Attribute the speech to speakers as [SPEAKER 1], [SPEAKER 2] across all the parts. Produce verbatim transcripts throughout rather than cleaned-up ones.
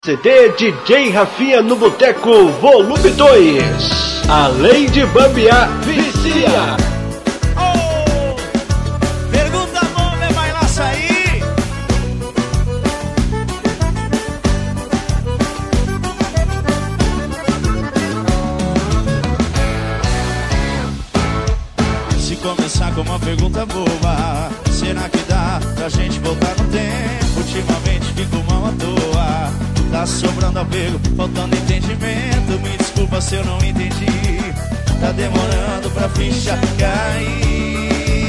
[SPEAKER 1] C D D J Rafinha no Boteco, volume dois. Além de bambear, vicia.
[SPEAKER 2] Oh, pergunta nome, vai lá sair. Se começar com uma pergunta boa, será que dá pra gente voltar no tempo? Ultimamente fico mal à toa. Tá sobrando apego, faltando entendimento. Me desculpa se eu não entendi. Tá demorando pra ficha cair.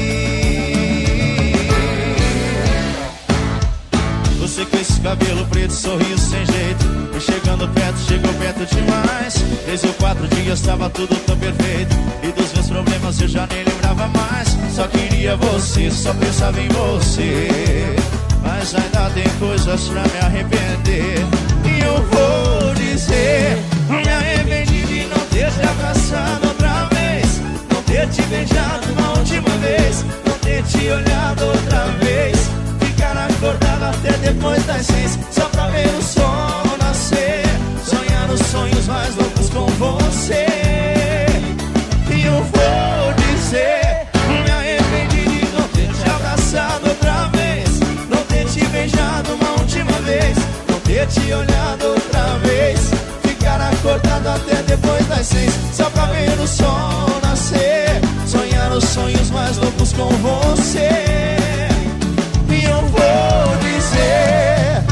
[SPEAKER 2] Você com esse cabelo preto, sorriso sem jeito, e chegando perto, chegou perto demais. Três ou quatro dias tava tudo tão perfeito, e dos meus problemas eu já nem lembrava mais. Só queria você, só pensava em você. Mas ainda tem coisas pra me arrepender. E eu vou dizer, me arrependi de não ter te abraçado outra vez, não ter te beijado uma última vez, não ter te olhado outra vez, ficar acordado até depois das seis, só pra ver o sol nascer, sonhar os sonhos mais loucos com você. E eu vou dizer, me arrependi de não ter te abraçado outra vez, não ter te beijado uma última vez, ter te olhado outra vez, ficar acordado até depois das seis, só pra ver o sol nascer, sonhar os sonhos mais loucos com você. E eu vou dizer,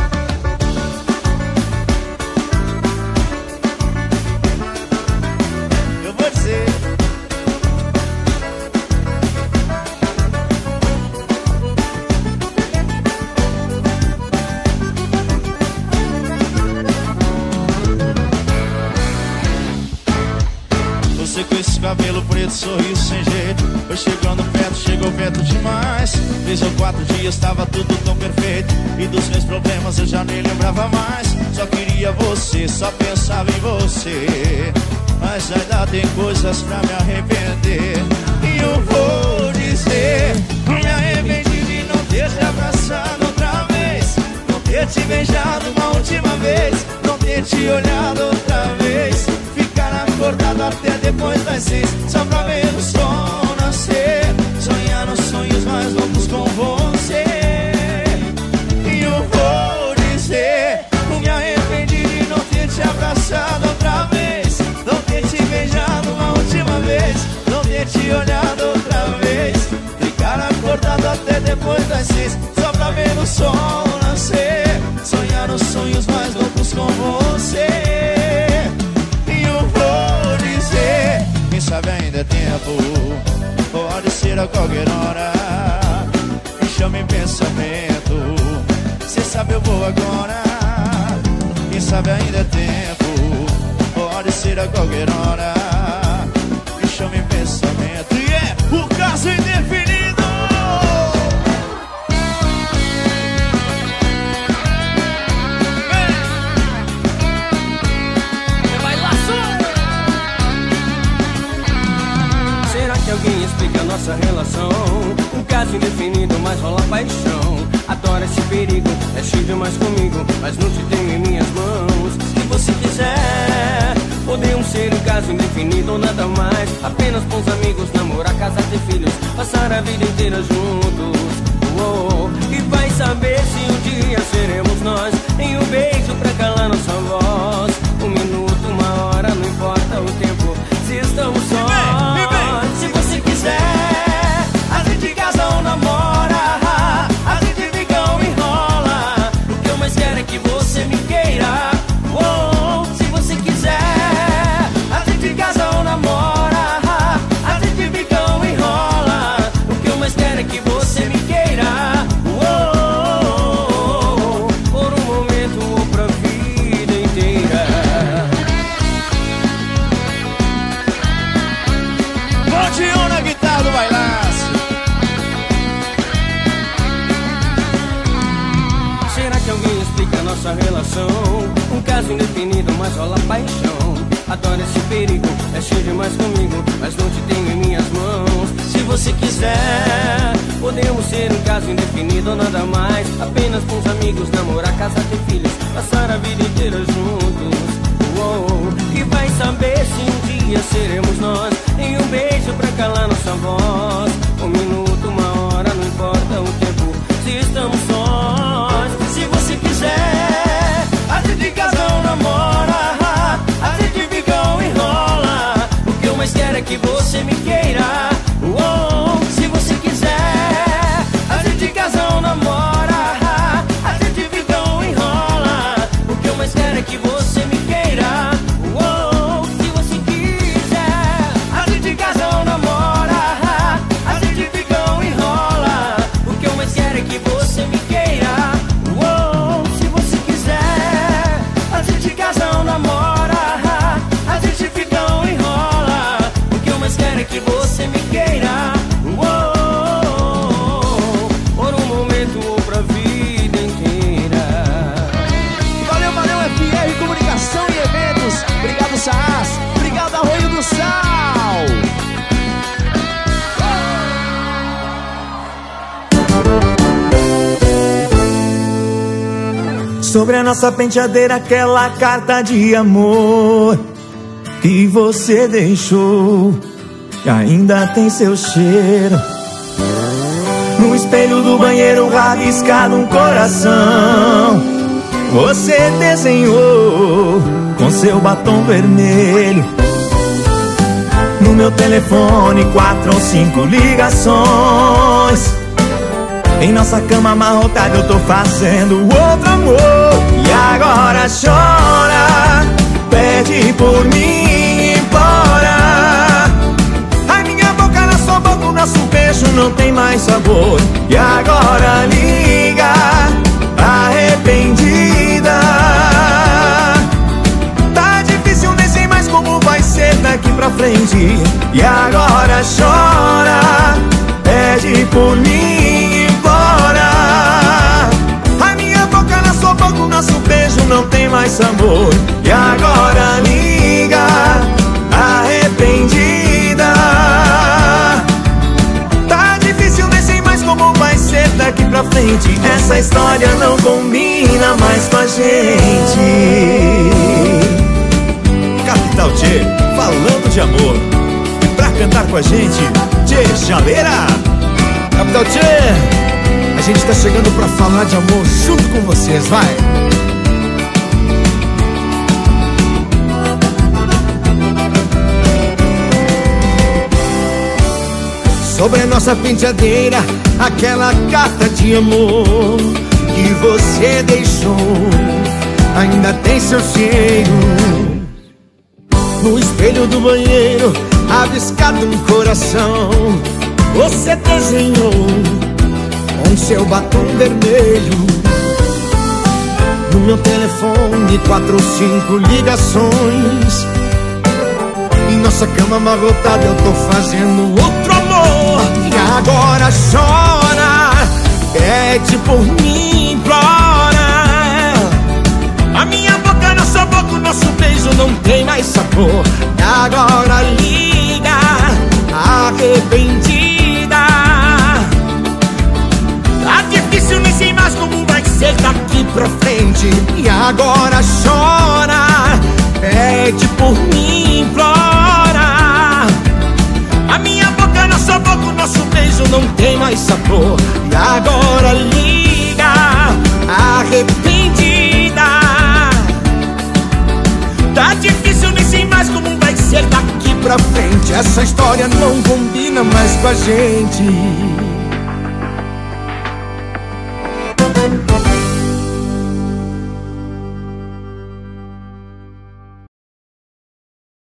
[SPEAKER 2] eu vou dizer, você com esse cabelo preto, sorriso sem jeito, foi chegando perto, chegou perto demais. Três ou quatro dias tava tudo tão perfeito, e dos meus problemas eu já nem lembrava mais. Só queria você, só pensava em você. Mas ainda tem coisas pra me arrepender. E eu vou dizer, me arrependi de não ter te abraçado outra vez, não ter te beijado uma última vez, não ter te olhado outra vez, acordado até depois das seis, só pra ver o sol nascer, sonhar os sonhos mais loucos com você. E eu vou dizer, me arrependi de não ter te abraçado outra vez, não ter te beijado uma última vez, não ter te olhado outra vez, ficar acordado até depois das seis, só pra ver o sol nascer, sonhar os sonhos mais loucos com você. Quem sabe ainda é tempo, pode ser a qualquer hora, me chama em pensamento, cê sabe eu vou agora. Quem sabe ainda é tempo, pode ser a qualquer hora, me chama em pensamento. E é o caso indefinido.
[SPEAKER 3] Alguém explica a nossa relação, um caso indefinido, mas rola paixão. Adoro esse perigo, é cheio demais comigo, mas não te tenho em minhas mãos. Se você quiser, podemos ser um caso indefinido ou nada mais, apenas bons amigos, namorar, casar, ter filhos, passar a vida inteira juntos. Oh, oh. E vai saber se um dia seremos nós, em um beijo pra calar nossa voz. Um minuto, uma hora, não importa o tempo, se estamos sós. Se você quiser, a gente casa ou namora, a gente fica ou enrola. O que eu mais quero é que você me queira. Oh, se você quiser, a gente casa ou namora, a gente fica ou enrola. O que eu mais quero é que você me queira. Oh, por um momento ou pra vida inteira.
[SPEAKER 2] Botião na guitarra do bailaço.
[SPEAKER 3] Será que alguém explica a nossa relação? Um caso indefinido, mas rola paixão. Adoro esse perigo, é cheio demais comigo, mas não te tenho em minhas mãos. Se você quiser, Podemos ser um caso indefinido ou nada mais. Apenas com os amigos, namorar, casar, ter filhos, passar a vida inteira juntos. Uou, e vai saber se um dia seremos nós. Em um beijo pra calar nossa voz. Um minuto, uma hora, não importa o tempo, se estamos sós. Se você quiser, a gente casa ou namora, a gente fica ou enrola. O que eu mais quero é que você me queira. Uou, se você quiser, a gente casa ou namora, a gente fica ou enrola. O que eu mais quero é que você me queira. Uou, se você quiser, a gente casa ou namora, a gente fica ou enrola. O que eu mais quero é que você me queira. Uou, se você quiser, a gente casa ou namora, a gente fica ou enrola. O que eu mais quero é que você me queira. Uou, por um momento ou pra vida inteira.
[SPEAKER 4] Valeu, valeu, F R Comunicação e Eventos. Obrigado, Saas. Obrigado, Arroio do Sal.
[SPEAKER 5] Sobre a nossa penteadeira, aquela carta de amor que você deixou, e ainda tem seu cheiro. No espelho do banheiro, rabiscado um coração, você desenhou com seu batom vermelho. No meu telefone, quatro ou cinco ligações. Em nossa cama amarrotada eu tô fazendo outro amor. E agora chora, pede por mim, implora. A minha boca na sua boca, o nosso beijo não tem mais sabor. E agora liga, arrependida. Tá difícil, nem sei mais como vai ser daqui pra frente. E agora chora, pede por mim, implora. A minha boca na sua boca, o nosso beijo não tem mais sabor. E agora liga, arrependida. Tá difícil, nem sei mais como vai ser daqui pra frente. Essa história não combina mais com a gente. Capital Tchê, falando de amor. E pra cantar com a gente, Tchê Chaleira.
[SPEAKER 4] Capital Tchê, a gente tá chegando pra falar de amor junto com vocês, vai! Sobre a nossa penteadeira, aquela carta de amor que você deixou, ainda tem seu cheiro. No espelho do banheiro, rabiscado um coração, você desenhou com seu batom vermelho. No meu telefone, quatro ou cinco ligações. Em nossa cama amarrotada eu tô fazendo outro amor. E agora chora, pede por mim, implora. A minha boca na sua boca, o nosso beijo não tem mais sabor. E agora liga, arrependida. Tá difícil, nem sei mais como vai ser daqui pra frente. E agora chora, pede por mim, implora. A minha boca na sua boca, o nosso beijo não tem mais sabor. E agora liga, arrependida. Tá difícil, nem sei mais como vai ser daqui pra frente. Essa história não combina mais com a gente.